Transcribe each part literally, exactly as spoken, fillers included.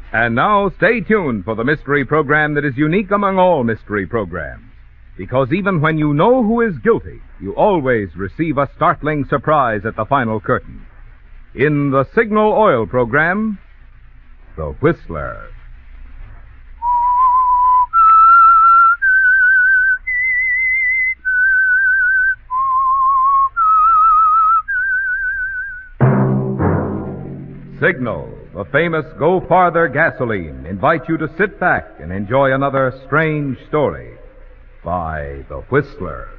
And now, stay tuned for the mystery program that is unique among all mystery programs. Because even when you know who is guilty, you always receive a startling surprise at the final curtain. In the Signal Oil program, The Whistler. Signal, the famous Go Farther gasoline, invites you to sit back and enjoy another strange story by The Whistler.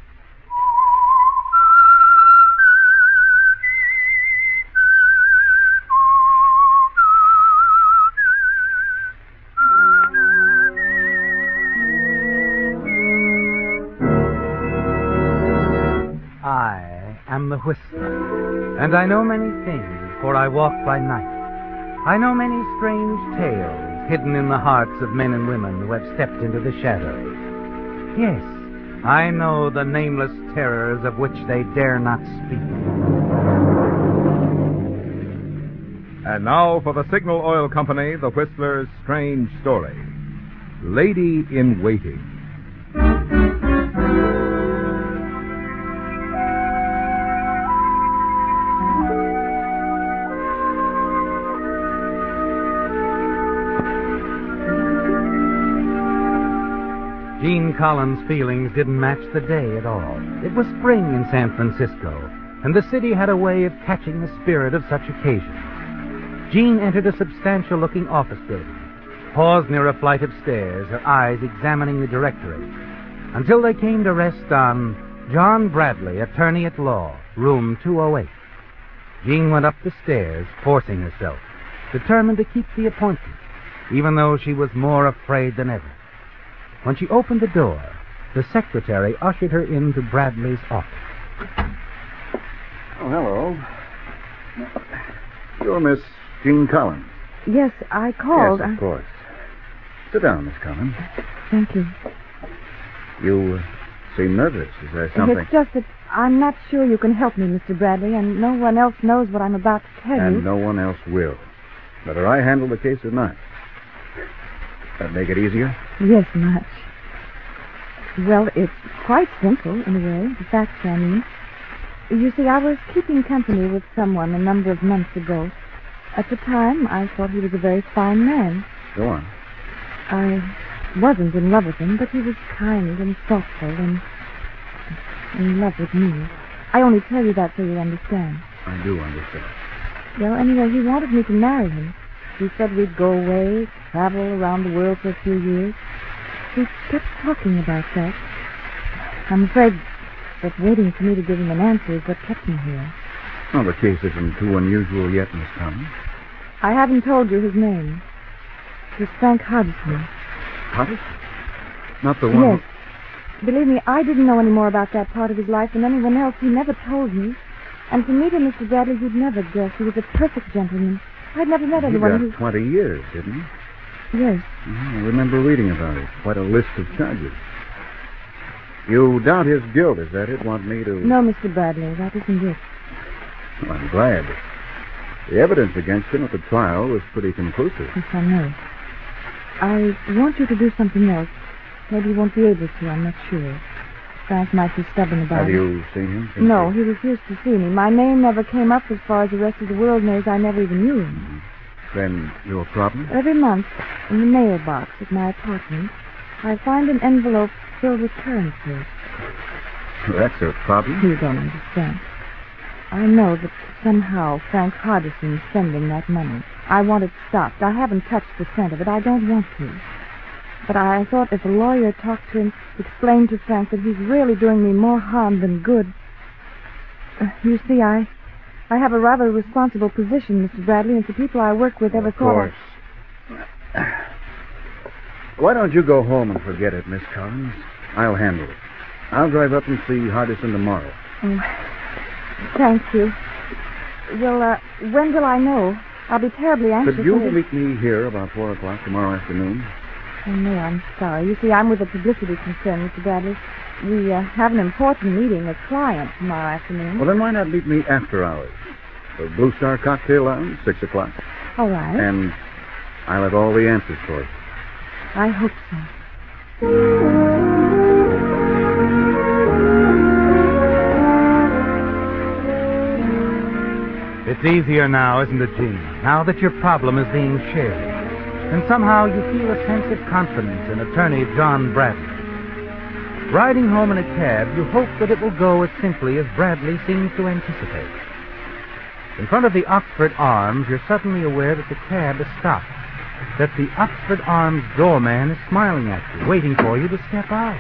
I am the Whistler, and I know many things, for I walk by night. I know many strange tales hidden in the hearts of men and women who have stepped into the shadows. Yes, I know the nameless terrors of which they dare not speak. And now for the Signal Oil Company, The Whistler's strange story, Lady in Waiting. Gene Collins' feelings didn't match the day at all. It was spring in San Francisco, and the city had a way of catching the spirit of such occasions. Gene entered a substantial-looking office building, paused near a flight of stairs, her eyes examining the directory, until they came to rest on John Bradley, attorney at law, room two oh eight. Gene went up the stairs, forcing herself, determined to keep the appointment, even though she was more afraid than ever. When she opened the door, the secretary ushered her into Bradley's office. Oh, hello. You're Miss Jean Collins. Yes, I called. Yes, of I... course. Sit down, Miss Collins. Thank you. You uh, seem nervous. Is there something? It's just that I'm not sure you can help me, Mister Bradley, and no one else knows what I'm about to tell and you. And no one else will. Whether I handle the case or not. That make it easier? Yes, much. Well, it's quite simple, in a way, the facts, I mean. You see, I was keeping company with someone a number of months ago. At the time, I thought he was a very fine man. Go on. I wasn't in love with him, but he was kind and thoughtful and in love with me. I only tell you that so you understand. I do understand. Well, anyway, he wanted me to marry him. He said we'd go away, travel around the world for a few years. He kept talking about that. I'm afraid that waiting for me to give him an answer is what kept me here. Well, the case isn't too unusual yet, Miss Collins. I haven't told you his name. It's Frank Hodgson. Hodgson? Not the one... Yes. Believe me, I didn't know any more about that part of his life than anyone else. He never told me. And to meet him, Mister Bradley, you'd never guess. He was a perfect gentleman. I'd never met anyone who... who... He got twenty years, didn't he? Yes. Oh, I remember reading about it. Quite a list of charges. You doubt his guilt, is that it? Want me to... No, Mister Bradley, that isn't it. Well, I'm glad. The evidence against him at the trial was pretty conclusive. Yes, I know. I want you to do something else. Maybe you won't be able to, I'm not sure. Frank might be stubborn about Have it. Have you seen him? No, he refused to see me. My name never came up as far as the rest of the world knows. I never even knew him. Mm-hmm. Then your problem? Every month, in the mailbox at my apartment, I find an envelope filled with currency. That's a problem? You don't understand. I know that somehow Frank Hodgson is sending that money. I want it stopped. I haven't touched the cent of it. I don't want to. But I thought if a lawyer talked to him, explained to Frank that he's really doing me more harm than good. Uh, you see, I... I have a rather responsible position, Mister Bradley, and the people I work with ever of thought... Of course. Why don't you go home and forget it, Miss Collins? I'll handle it. I'll drive up and see Hardison tomorrow. Oh, thank you. Well, uh, when will I know? I'll be terribly anxious. Could you to... meet me here about four o'clock tomorrow afternoon? Oh, no, I'm sorry. You see, I'm with a publicity concern, Mister Bradley. We uh, have an important meeting, a client, tomorrow afternoon. Well, then why not meet me after hours? The Blue Star Cocktail Lounge, six o'clock. All right. And I'll have all the answers for you. I hope so. It's easier now, isn't it, Jean? Now that your problem is being shared. And somehow you feel a sense of confidence in attorney John Bradley. Riding home in a cab, you hope that it will go as simply as Bradley seems to anticipate. In front of the Oxford Arms, you're suddenly aware that the cab is stopped, that the Oxford Arms doorman is smiling at you, waiting for you to step out.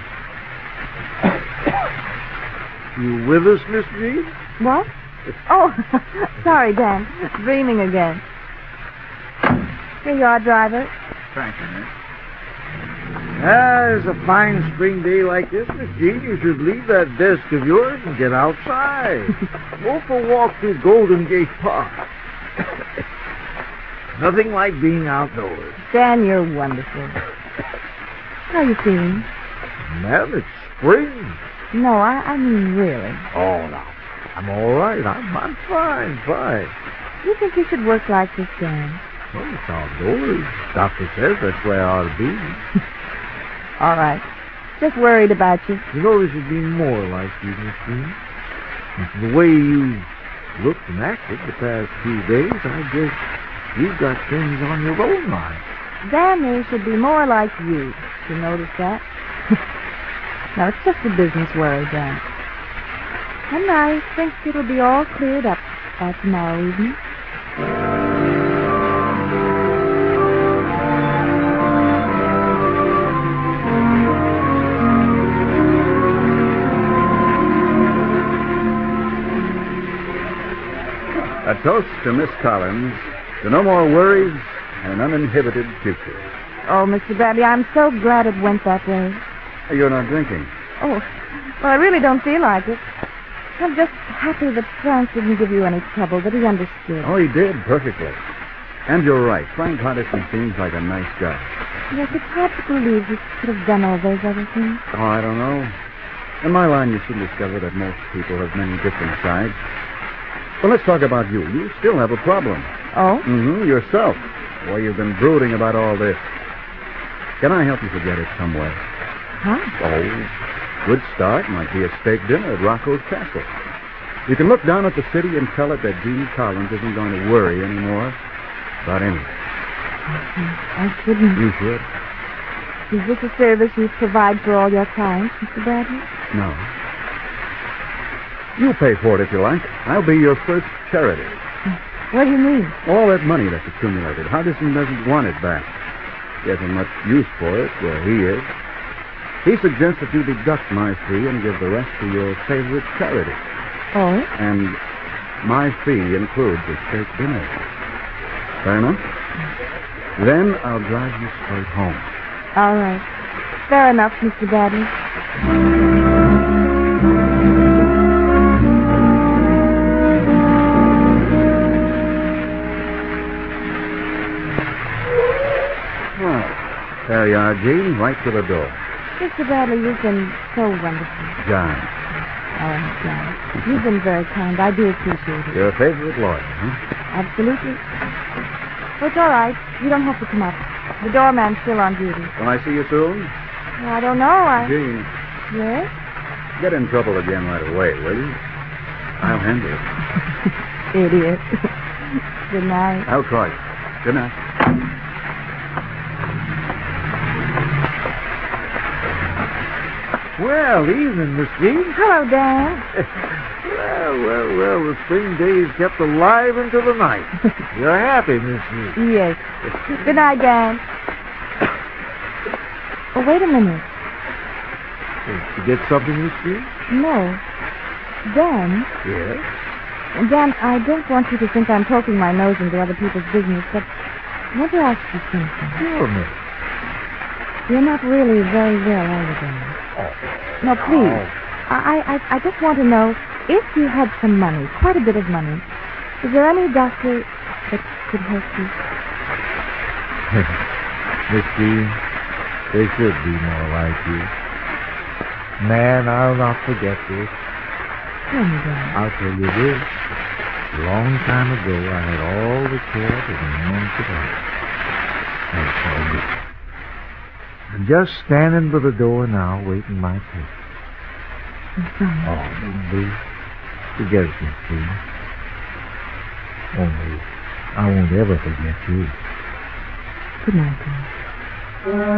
You with us, Miss Jean? What? Oh, sorry, Dan. Dreaming again. Here you are, driver. Thank you, Miss. Ah, it's a fine spring day like this, Miss Jean. You should leave that desk of yours and get outside. Go for a walk through Golden Gate Park. Nothing like being outdoors. Dan, you're wonderful. How are you feeling? Ma'am, it's spring. No, I, I mean really. Oh, no. I'm all right. I'm, I'm fine, fine. You think you should work like this, Dan? Well, it's outdoors. Doctor says that's where I ought to be. All right. Just worried about you. You know, this would be more like you, Miss Jean. The way you looked and acted the past few days, I guess you've got things on your own mind. Dan, they should be more like you. You notice that? No, it's just a business worry, Dan. And I think it'll be all cleared up by tomorrow evening. A toast to Miss Collins, to no more worries and an uninhibited future. Oh, Mister Bradley, I'm so glad it went that way. You're not drinking. Oh, well, I really don't feel like it. I'm just happy that Frank didn't give you any trouble, that he understood. Oh, he did, perfectly. And you're right. Frank Hardison seems like a nice guy. Yes, it's hard to believe he could have done all those other things. Oh, I don't know. In my line, you soon discover that most people have many different sides. Well, let's talk about you. You still have a problem. Oh? Mm-hmm, yourself. Well, you've been brooding about all this. Can I help you forget it some way? Huh? Oh, good start might be a steak dinner at Rocco's Castle. You can look down at the city and tell it that Jean Collins isn't going to worry anymore about anything. I shouldn't. You should. Is this a service you provide for all your clients, Mister Bradley? No. You pay for it if you like. I'll be your first charity. What do you mean? All that money that's accumulated, Hardison doesn't want it back. He hasn't much use for it where he is. He suggests that you deduct my fee and give the rest to your favorite charity. Oh? And my fee includes a steak dinner. Fair enough? Then I'll drive you straight home. All right. Fair enough, Mister Bradley. There you are, Jean, right to the door. Mister Bradley, you've been so wonderful. John. Oh, John. You've been very kind. I do appreciate it. Your favorite lawyer, huh? Absolutely. Well, it's all right. You don't have to come up. The doorman's still on duty. Will I see you soon? Well, I don't know. I... Jean, Yes? get in trouble again right away, will you? I'll handle it. Idiot. Good night. I'll try. Good night. Well, evening, Miss Jean. Hello, Dan. Well, well, well, the spring days kept alive into the night. You're happy, Miss Jean. Yes. Good night, Dan. Oh, wait a minute. Did you get something, Miss Jean? No. Dan. Yes? Dan, I don't want you to think I'm poking my nose into other people's business, but I want to ask you something. Sure, Miss. You're not really very well, are you, Dan? Oh. No, please. Oh. I, I, I just want to know, if you had some money, quite a bit of money, is there any doctor that could help you? Miss Jean, they should be more like you. Man, I'll not forget this. Tell me, Dan. I'll tell you this. A long time ago, I had all the care that a man could have. I'm just standing by the door now, waiting my turn. I'm sorry. Oh, Boo. Forget it, Miss Boo. Only, I won't ever forget you. Good night, dear.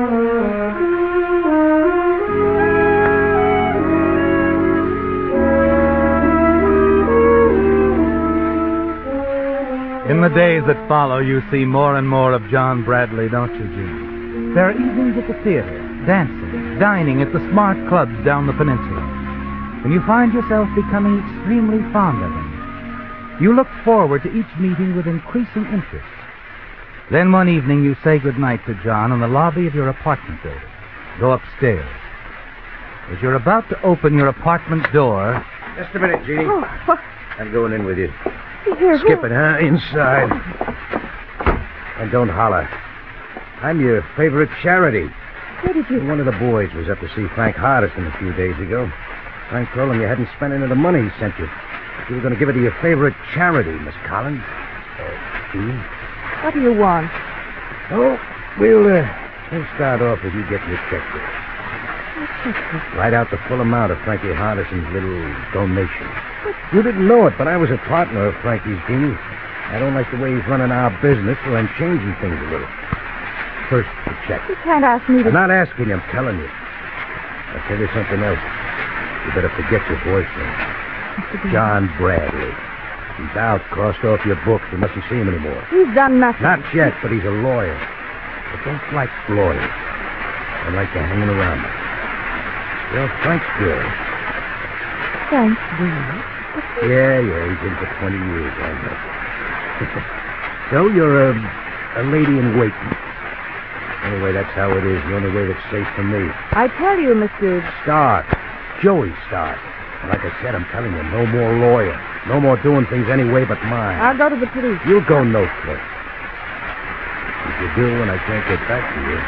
In the days that follow, you see more and more of John Bradley, don't you, Gene? There are evenings at the theater, dancing, dining at the smart clubs down the peninsula. And you find yourself becoming extremely fond of him. You look forward to each meeting with increasing interest. Then one evening you say goodnight to John in the lobby of your apartment building. Go upstairs. As you're about to open your apartment door... Just a minute, Jeannie. Oh, what? I'm going in with you. Here, Skip it, huh? Inside. And don't holler. I'm your favorite charity. Where did you... One of the boys was up to see Frank Hardison a few days ago. Frank told him you hadn't spent any of the money he sent you. You were going to give it to your favorite charity, Miss Collins. Uh, Jean? What do you want? Oh, we'll, uh, we'll start off with you getting your checkbook. Write out the full amount of Frankie Hardison's little donation. You didn't know it, but I was a partner of Frankie's, Jeannie. I don't like the way he's running our business, so I'm changing things a little. First, the check. You can't ask me to... I'm not asking you, I'm telling you. I'll tell you something else. You better forget your boyfriend. John Bradley. He's out, crossed off your books. You mustn't see him anymore. He's done nothing. Not yet, but he's a lawyer. I don't like lawyers. I like to hanging around them. Well, Frank's good. Thanks, dear. Yeah, yeah, he's in for twenty years, I know. So you're a, a lady in waiting. Anyway, that's how it is. The only way that's safe for me. I tell you, Mister Stark. Joey Stark. And like I said, I'm telling you, no more lawyer. No more doing things any way but mine. I'll go to the police. You'll go no place. If you do, and I can't get back to you,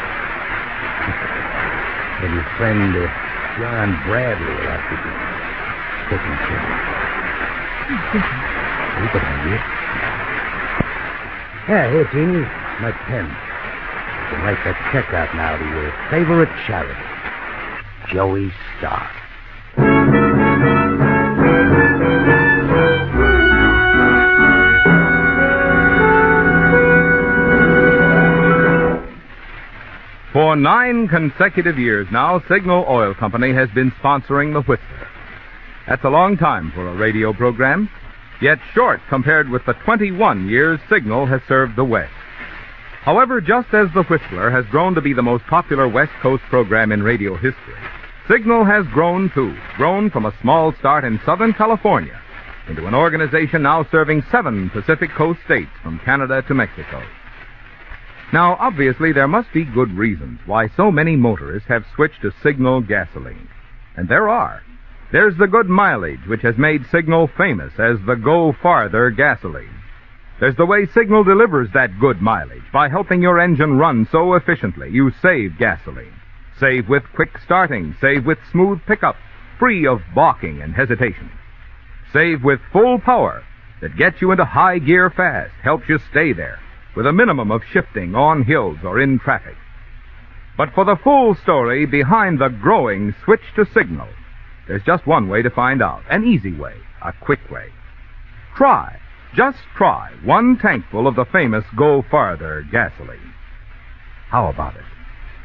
then your friend uh, John Bradley will have to be taken care of. You can have it. Yeah, here, Jeannie, my pen. You can write that check out now to your favorite charity, Joey Stark. For nine consecutive years now, Signal Oil Company has been sponsoring The Whistler. That's a long time for a radio program, yet short compared with the twenty-one years Signal has served the West. However, just as The Whistler has grown to be the most popular West Coast program in radio history, Signal has grown too, grown from a small start in Southern California into an organization now serving seven Pacific Coast states from Canada to Mexico. Now, obviously, there must be good reasons why so many motorists have switched to Signal gasoline. And there are. There's the good mileage, which has made Signal famous as the Go Farther gasoline. There's the way Signal delivers that good mileage by helping your engine run so efficiently you save gasoline. Save with quick starting, save with smooth pickup, free of balking and hesitation. Save with full power that gets you into high gear fast, helps you stay there, with a minimum of shifting on hills or in traffic. But for the full story behind the growing switch to Signal, there's just one way to find out, an easy way, a quick way. Try, just try, one tankful of the famous Go Farther gasoline. How about it?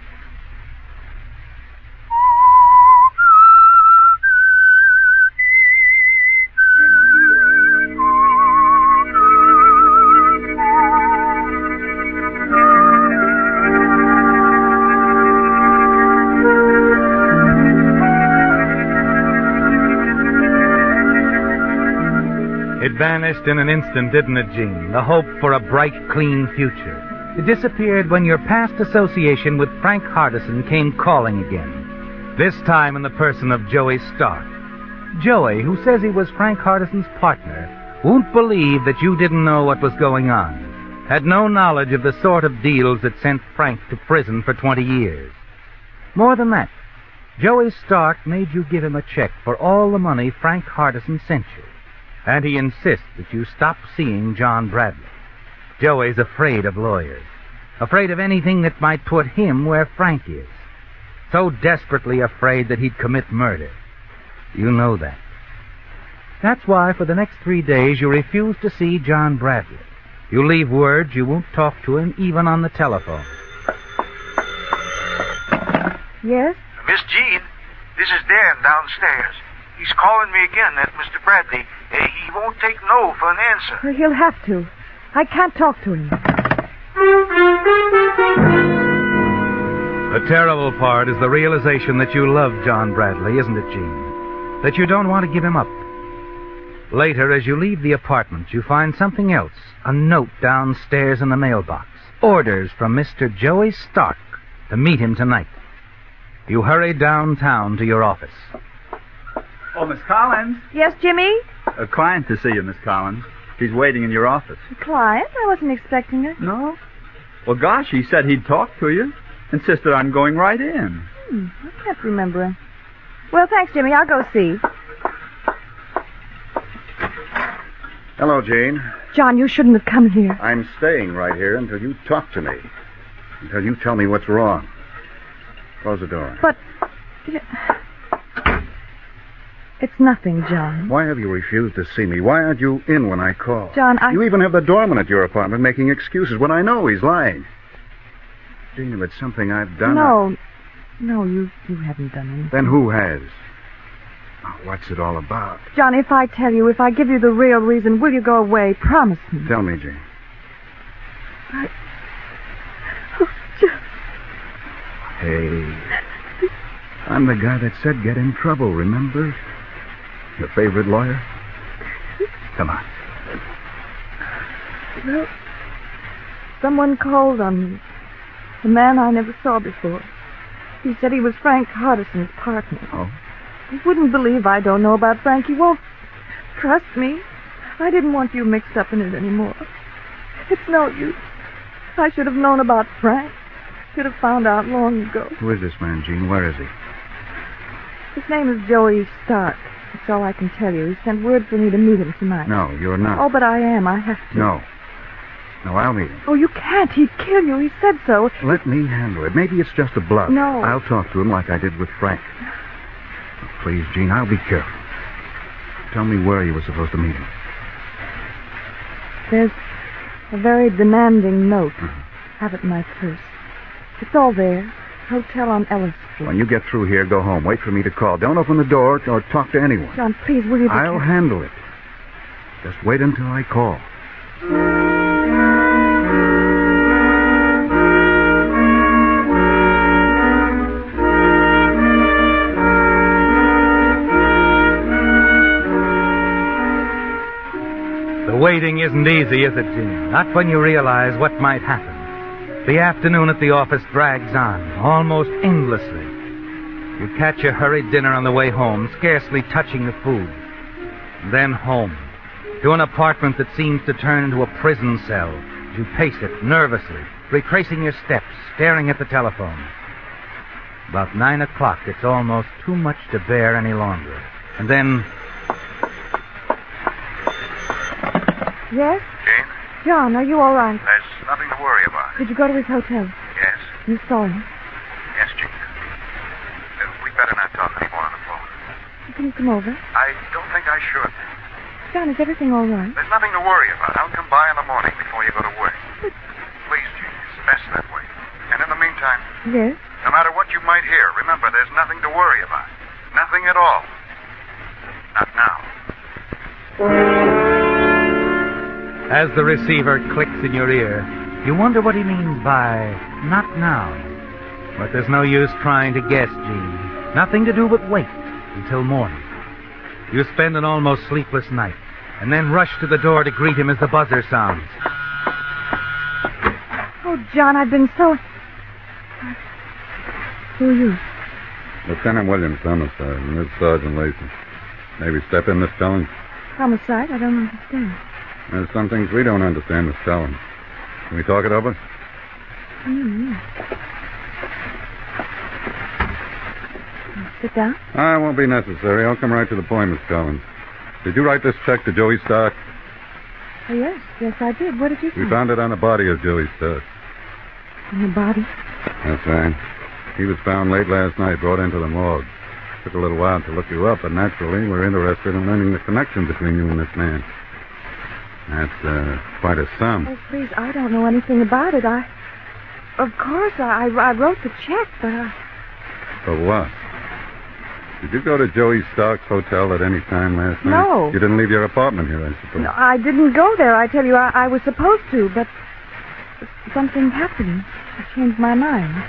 It vanished in an instant, didn't it, Gene? The hope for a bright, clean future. It disappeared when your past association with Frank Hardison came calling again. This time in the person of Joey Stark. Joey, who says he was Frank Hardison's partner, won't believe that you didn't know what was going on, had no knowledge of the sort of deals that sent Frank to prison for twenty years. More than that, Joey Stark made you give him a check for all the money Frank Hardison sent you. And he insists that you stop seeing John Bradley. Joey's afraid of lawyers. afraid of anything that might put him where Frank is. So desperately afraid that he'd commit murder. You know that. That's why for the next three days you refuse to see John Bradley. You leave word you won't talk to him even on the telephone. Yes? Miss Jean, this is Dan downstairs. He's calling me again, that Mister Bradley. Uh, he won't take no for an answer. Well, he'll have to. I can't talk to him. The terrible part is the realization that you love John Bradley, isn't it, Jean? That you don't want to give him up. Later, as you leave the apartment, you find something else. A note downstairs in the mailbox. Orders from Mister Joey Stark to meet him tonight. You hurry downtown to your office. Oh, Miss Collins. Yes, Jimmy? A client to see you, Miss Collins. She's waiting in your office. A client? I wasn't expecting her. No? Well, gosh, he said he'd talk to you. Insisted on going right in. Hmm, I can't remember him. Well, thanks, Jimmy. I'll go see. Hello, Jane. John, you shouldn't have come here. I'm staying right here until you talk to me. Until you tell me what's wrong. Close the door. But... It's nothing, John. Why have you refused to see me? Why aren't you in when I call? John, I... You even have the doorman at your apartment making excuses when I know he's lying. Jane, if it's something I've done... No. I... No, you, you haven't done anything. Then who has? Oh, what's it all about? John, if I tell you, if I give you the real reason, will you go away? Promise me. Tell me, Jane. I... Oh, John. Hey. I'm the guy that said get in trouble, remember? Your favorite lawyer? Come on. Well, someone called on me. A man I never saw before. He said he was Frank Hardison's partner. Oh? You wouldn't believe I don't know about Frank. You won't trust me. I didn't want you mixed up in it anymore. It's no use. I should have known about Frank. Should have found out long ago. Who is this man, Jean? Where is he? His name is Joey Stark. That's all I can tell you. He sent word for me to meet him tonight. No, you're not. Oh, but I am. I have to. No. No, I'll meet him. Oh, you can't. He'd kill you. He said so. Let me handle it. Maybe it's just a bluff. No. I'll talk to him like I did with Frank. Oh, please, Jean, I'll be careful. Tell me where you were supposed to meet him. There's a very demanding note. Uh-huh. Have it in my purse. It's all there. Hotel on Ellis Street. When you get through here, go home. Wait for me to call. Don't open the door or talk to anyone. John, please, will you be I'll careful? handle it. Just wait until I call. The waiting isn't easy, is it, Jim? Not when you realize what might happen. The afternoon at the office drags on, almost endlessly. You catch a hurried dinner on the way home, scarcely touching the food. Then home, to an apartment that seems to turn into a prison cell. You pace it nervously, retracing your steps, staring at the telephone. About nine o'clock, it's almost too much to bear any longer. And then... Yes? Jane, John, are you all right? there's nothing to worry about. Did you go to his hotel? Yes. You saw him. Yes, Jane. Uh, we better not talk anymore on the phone. Can you come over? I don't think I should. John, is everything all right? There's nothing to worry about. I'll come by in the morning before you go to work. Please, Jane, it's best that way. And in the meantime, Yes? no matter what you might hear, remember there's nothing to worry about. Nothing at all. Not now. As the receiver clicks in your ear, you wonder what he means by not now. But there's no use trying to guess, Gene. Nothing to do but wait until morning. You spend an almost sleepless night, and then rush to the door to greet him as the buzzer sounds. Oh, John, I've been so... Who are you? Lieutenant Williams, homicide, and this is Sergeant Lacey. Maybe step in, Miss Collins. Homicide? I don't understand. There's some things we don't understand, Miss Collins. Can we talk it over? Mm-hmm. Sit down. Ah, it won't be necessary. I'll come right to the point, Miss Collins. Did you write this check to Joey Stark? Oh, yes. Yes, I did. What did you say? We found it on the body of Joey Stark. And the body? That's right. He was found late last night, brought into the morgue. Took a little while to look you up, but naturally we're interested in learning the connection between you and this man. That's uh, quite a sum. Oh, please, I don't know anything about it. I... Of course, I, I wrote the check, but I... For what? Did you go to Joey Stark's hotel at any time last night? No. You didn't leave your apartment here, I suppose. No, I didn't go there. I tell you, I, I was supposed to, but something happened. I changed my mind.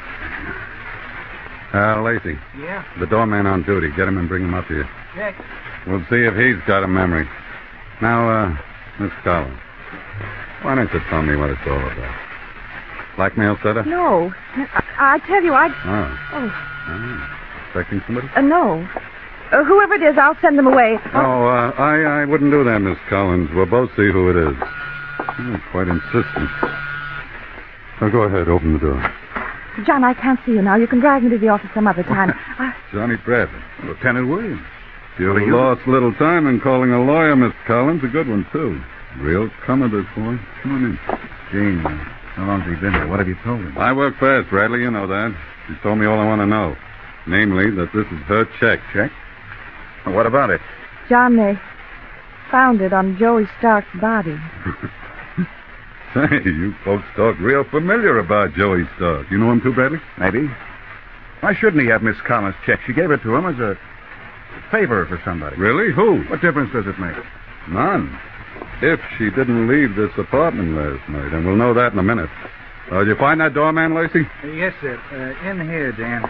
Uh, Lacey. Yeah? The doorman on duty. Get him and bring him up here. Check. We'll see if he's got a memory. Now, uh, Miss Collins, why don't you tell me what it's all about? Blackmail setup? No. I, I tell you, I... Oh. Oh. Oh. Expecting somebody? Uh, no. Uh, whoever it is, I'll send them away. I'll... Oh, uh, I, I wouldn't do that, Miss Collins. We'll both see who it is. Oh, quite insistent. Now, go ahead. Open the door. John, I can't see you now. You can drag me to the office some other time. I... Johnny Bradley. Lieutenant Williams. You What are you- lost little time in calling a lawyer, Miss Collins. A good one, too. Real comer, this boy. Come on in. Gene, how long's he been here? What have you told him? I work fast, Bradley. You know that. She's told me all I want to know. Namely, that this is her check. Check? Well, what about it? John, they found it on Joey Stark's body. Say, you folks talk real familiar about Joey Stark. You know him too, Bradley? Maybe. Why shouldn't he have Miss Collins' check? She gave it to him as a favor for somebody. Really? Who? What difference does it make? None. If she didn't leave this apartment last night, and we'll know that in a minute. Uh, did you find that doorman, Lacey? Yes, sir. Uh, in here, Dan.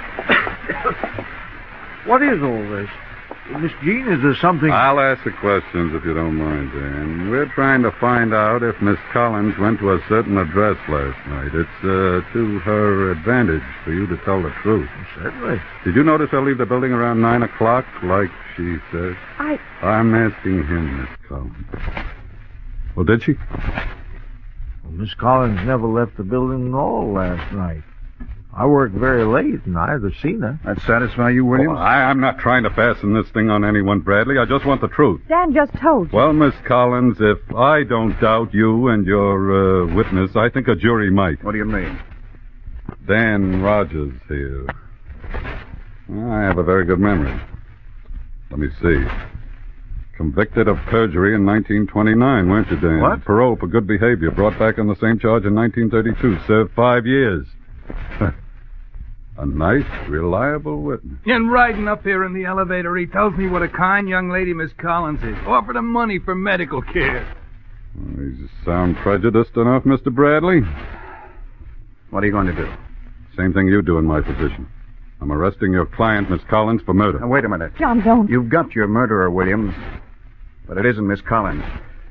What is all this? Miss Jean, is there something... I'll ask the questions if you don't mind, Dan. We're trying to find out if Miss Collins went to a certain address last night. It's uh, to her advantage for you to tell the truth. Certainly. Did you notice her leave the building around nine o'clock, like she said? I... I'm asking him, Miss Collins. Well, did she? Well, Miss Collins never left the building at all last night. I worked very late, and I haven't seen her. That satisfy you, Williams? Oh, I, I'm not trying to fasten this thing on anyone, Bradley. I just want the truth. Dan just told you. Well, Miss Collins, if I don't doubt you and your uh, witness, I think a jury might. What do you mean? Dan Rogers here. I have a very good memory. Let me see. Convicted of perjury in nineteen twenty-nine, weren't you, Dan? What? Parole for good behavior. Brought back on the same charge in nineteen thirty-two. Served five years. A nice, reliable witness. And riding up here in the elevator, he tells me what a kind young lady Miss Collins is. Offered him money for medical care. Well, you sound prejudiced enough, Mister Bradley. What are you going to do? Same thing you do in my position. I'm arresting your client, Miss Collins, for murder. Now, wait a minute. John, don't. You've got your murderer, Williams. But it isn't Miss Collins.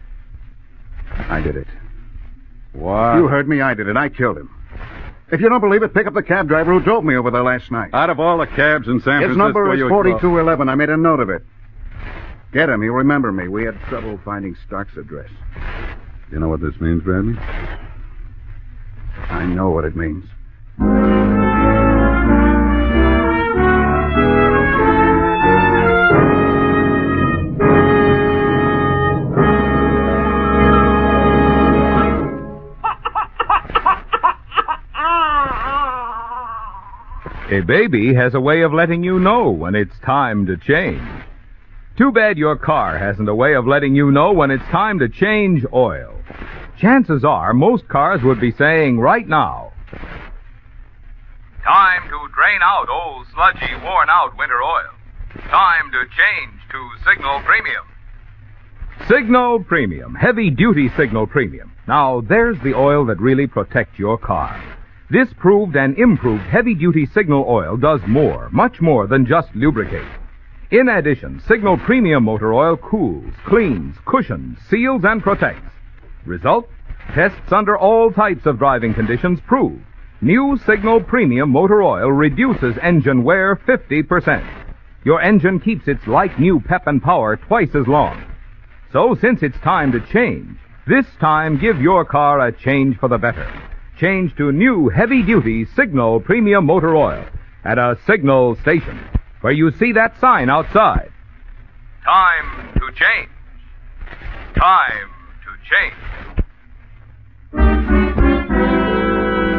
I did it. Why? You heard me. I did it. I killed him. If you don't believe it, pick up the cab driver who drove me over there last night. Out of all the cabs in San His Francisco... number is you forty-two eleven. I made a note of it. Get him. He'll remember me. We had trouble finding Stark's address. You know what this means, Bradley? I know what it means. A baby has a way of letting you know when it's time to change. Too bad your car hasn't a way of letting you know when it's time to change oil. Chances are most cars would be saying right now, time to drain out old, sludgy, worn-out winter oil. Time to change to Signal Premium. Signal Premium, heavy-duty Signal Premium. Now, there's the oil that really protects your car. This proved and improved heavy-duty Signal oil does more, much more than just lubricate. In addition, Signal Premium motor oil cools, cleans, cushions, seals, and protects. Result? Tests under all types of driving conditions prove new Signal Premium motor oil reduces engine wear fifty percent. Your engine keeps its like-new pep and power twice as long. So, since it's time to change, this time give your car a change for the better. Change to new heavy-duty Signal Premium motor oil at a Signal station, where you see that sign outside. Time to change. Time to change.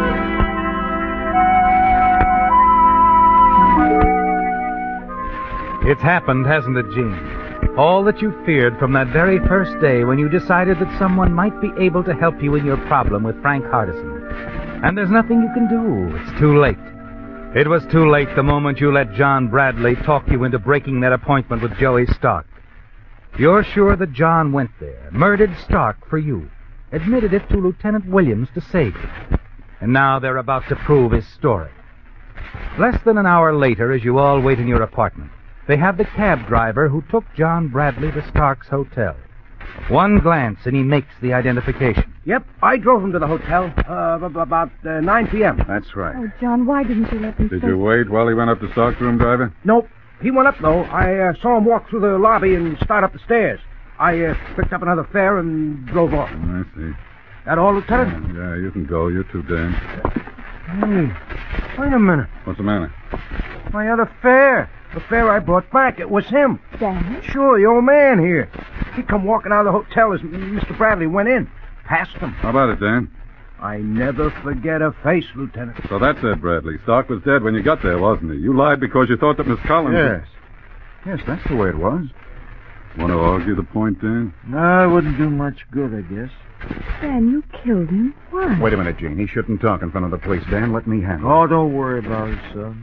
It's happened, hasn't it, Gene? All that you feared from that very first day when you decided that someone might be able to help you in your problem with Frank Hardison. And there's nothing you can do. It's too late. It was too late the moment you let John Bradley talk you into breaking that appointment with Joey Stark. You're sure that John went there, murdered Stark for you, admitted it to Lieutenant Williams to save you. And now they're about to prove his story. Less than an hour later, as you all wait in your apartment, they have the cab driver who took John Bradley to Stark's hotel. One glance and he makes the identification. Yep, I drove him to the hotel uh, about uh, nine p.m. That's right. Oh, John, why didn't you let me Did stay? you wait while he went up to Stark's room, driver? Nope. He went up, though. I uh, saw him walk through the lobby and start up the stairs. I uh, picked up another fare and drove off. I see. That all, Lieutenant? Yeah, you can go. You're too damn. Hey, wait a minute. What's the matter? My other fare. The fare I brought back. It was him. Danny? Sure, the old man here. He come walking out of the hotel as Mister Bradley went in. Passed him. How about it, Dan? I never forget a face, Lieutenant. So that's it, Bradley. Stark was dead when you got there, wasn't he? You lied because you thought that Miss Collins... Yes. Yes, that's the way it was. Want to argue the point, Dan? No, it wouldn't do much good, I guess. Dan, you killed him. Why? Wait a minute, Gene. He shouldn't talk in front of the police. Dan, let me handle it. Oh, don't worry about it, son.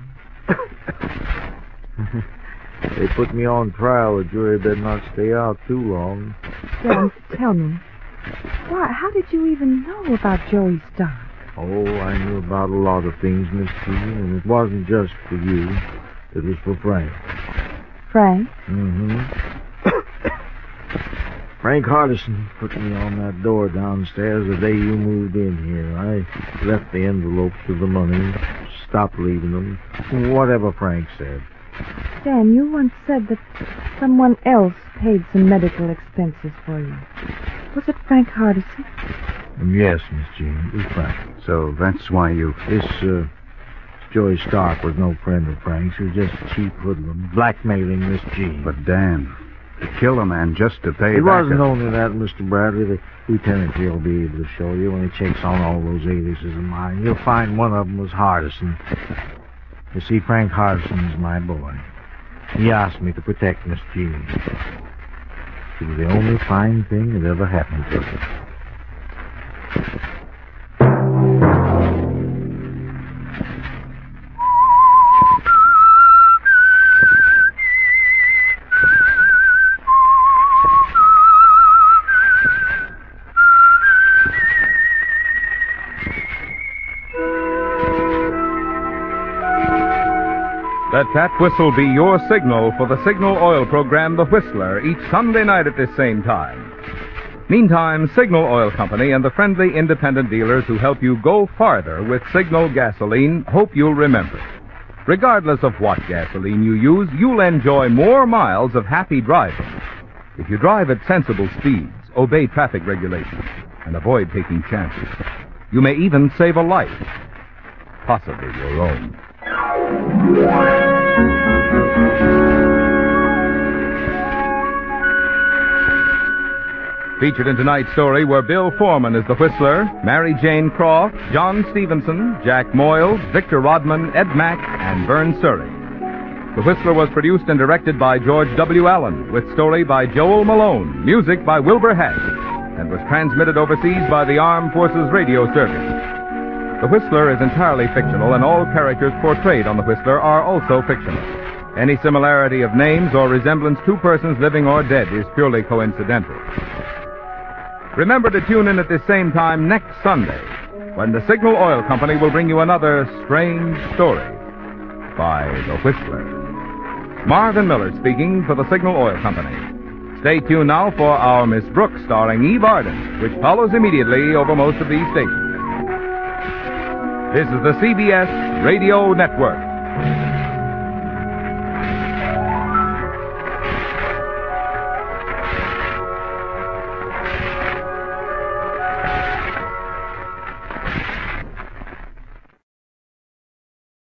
They put me on trial. The jury better not stay out too long. Dan, tell me. Why, how did you even know about Joey Stark? Oh, I knew about a lot of things, Miss Key, and it wasn't just for you. It was for Frank. Frank? Mm-hmm. Frank Hardison put me on that door downstairs the day you moved in here. I left the envelopes with the money, stopped leaving them, whatever Frank said. Dan, you once said that someone else paid some medical expenses for you. Was it Frank Hardison? Yes, Miss Jean, it was Frank. So that's why you... This, uh, Joey Stark was no friend of Frank's. He was just a cheap hoodlum, blackmailing Miss Jean. But, Dan, to kill a man just to pay It back... wasn't a... only that, Mister Bradley. The lieutenant here will be able to show you when he checks on all those aliases of mine. You'll find one of them was Hardison. You see, Frank Hardison is my boy. He asked me to protect Miss Jean. She was the only fine thing that ever happened to her. Let that whistle be your signal for the Signal Oil program, The Whistler, each Sunday night at this same time. Meantime, Signal Oil Company and the friendly independent dealers who help you go farther with Signal gasoline hope you'll remember. Regardless of what gasoline you use, you'll enjoy more miles of happy driving. If you drive at sensible speeds, obey traffic regulations, and avoid taking chances, you may even save a life, possibly your own. Featured in tonight's story were Bill Foreman as the Whistler, Mary Jane Croft, John Stevenson, Jack Moyles, Victor Rodman, Ed Mack, and Vern Surrey. The Whistler was produced and directed by George W. Allen, with story by Joel Malone, music by Wilbur Hatch, and was transmitted overseas by the Armed Forces Radio Service. The Whistler is entirely fictional, and all characters portrayed on The Whistler are also fictional. Any similarity of names or resemblance to persons living or dead is purely coincidental. Remember to tune in at this same time next Sunday, when the Signal Oil Company will bring you another strange story by The Whistler. Marvin Miller speaking for the Signal Oil Company. Stay tuned now for our Miss Brooks, starring Eve Arden, which follows immediately over most of these stations. This is the C B S Radio Network.